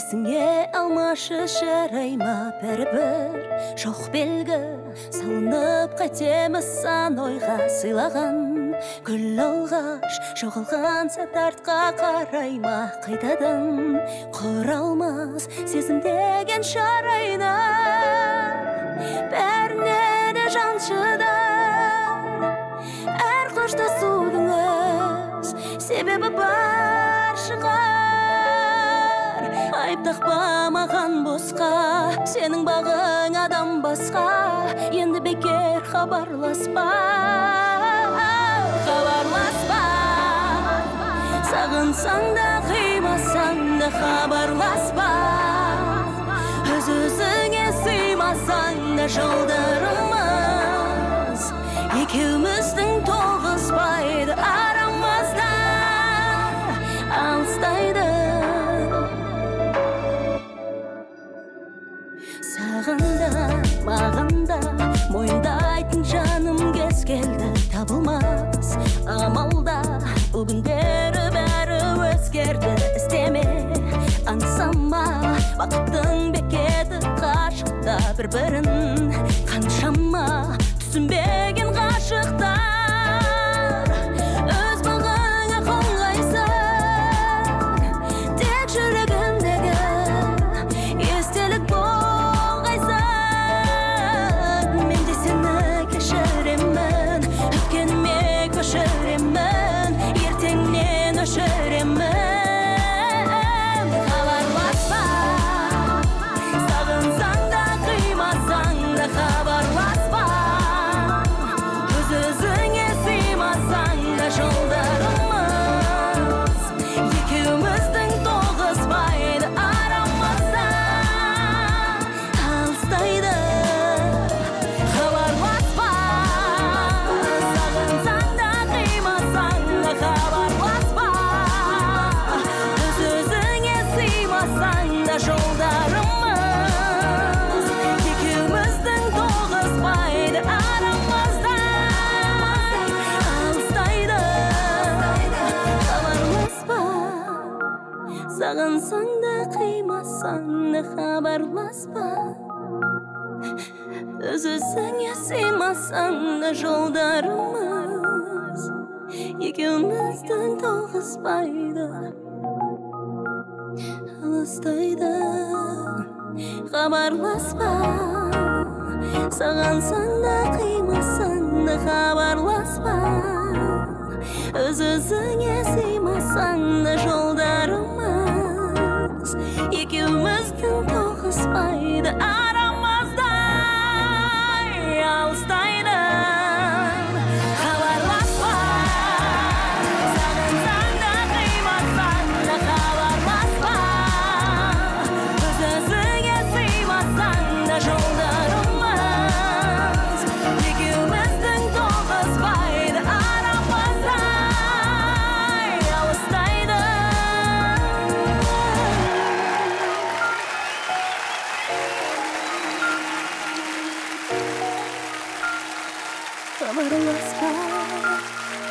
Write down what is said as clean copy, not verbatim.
есіңе алмашы жарай ма бәрібір жоқ белгі салынып қайтеміз сан ойға сыйлаған гүл алғаш жоғалған сәт артқа қарай ма қайтадан құралмас сезім деген жарайды бәріне де жан шыдар әр қоштасудың өз себебі бар шығар айып тақпа маған босқа сенің бағың адам басқа енді бекер хабарласпа сағынсаң да қимасаң да хабарласпа өз-өзіңе сыймасаң да жолдарымыз екеуміздің тоғыспайды арамызда алыстайды сағында маған да мойындайтын жаным кез келді табылмас амалда бүгіндері бәрі өзгерді іздеме аңсама бақыттың бекеті қашықта бір-бірін қаншама түсінбеген ғашықтар өз бағыңа қоңғайсың тек жүрегімдегі естелік болғайсың мен де сені кешіремін өткеніме көшіремін ертеңнен өшіремін хабарласпа сағынсаң да қимасаң да хабарласпа өз-өзіңе сыймасаң да жолдарымыз екеуміздің тоғыспайды арамызда алыстайды хабарласпа сағынсаң да қимасаң да хабарласпа өз-өзіңе сыймасаң да жолдарымыз екеуміздің тоғыспайды арамызда алыстайды хабарласпа сағынсаң да қимасаң да хабарласпа өз-өзіңе сыймасаң да жолдарымыз екеуміздің тоғыспайды алыстайды хабарласпа сағынсаң да қимасаң да хабарласпа өз-өзіңе сыймасаң да жолдарымыз екеуміздің тоғыспайды арамызда алыстайды хабарласпа сағынсаң да қимасаң да хабарласпа өз-өзіңе сыймасаң да жолдарымыз екеуміздің тоғыспайды арамызда алыстайды хабарласпа